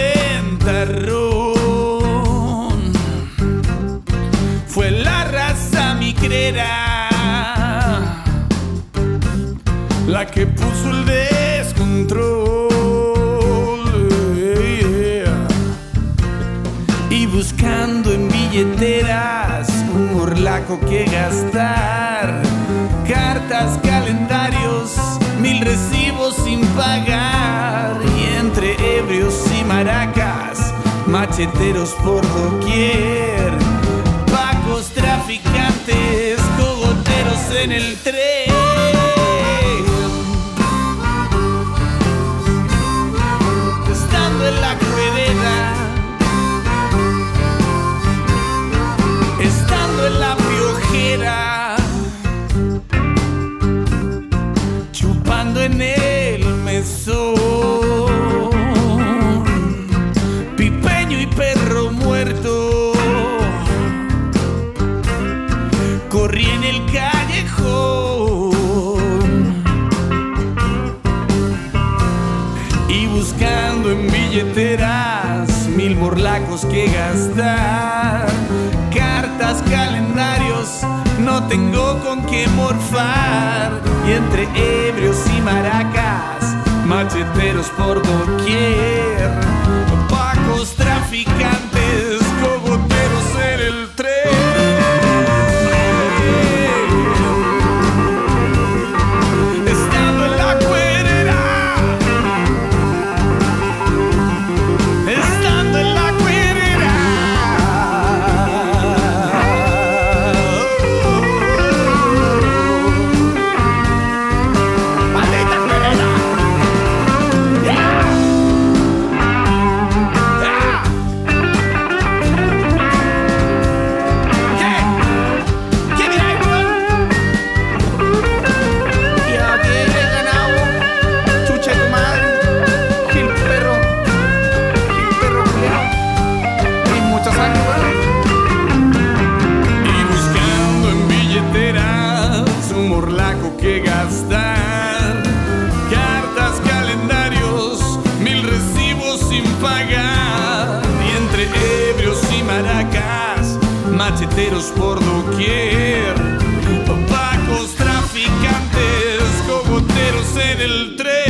ventarrón. Fue la raza micrera la que puso el descontrol, y buscando en billeteras un morlaco que gastar, cartas, calendarios, 1000 recibos sin pagar, y entre ebrios y maracas, macheteros por doquier, pacos, traficantes, cogoteros en el tren. Estando en la cuerera, estando en la piojera, chupando en el mesón, pipeño y perro muerto, corrí en el callejón, y buscando en billeteras 1000 morlacos que gastar, cartas, calendarios, no tengo con qué morfar, y entre ebrios y maracas, macheteros por doquier, pacos, traficantes, cogoteros en el tren. Estando en la cuerera, estando en la cuerera, maldita cuerera. ¿Qué mira ahí, weón? Ya viene ganado, chucha tu madre, Gil perro culiao, y mucha sangre, weón. Y buscando en billeteras un morlaco que gastar, cartas, calendarios, 1000 recibos sin pagar, y entre ebrios y maracas, macheteros por doquier, pacos, traficantes, cogoteros en el tren.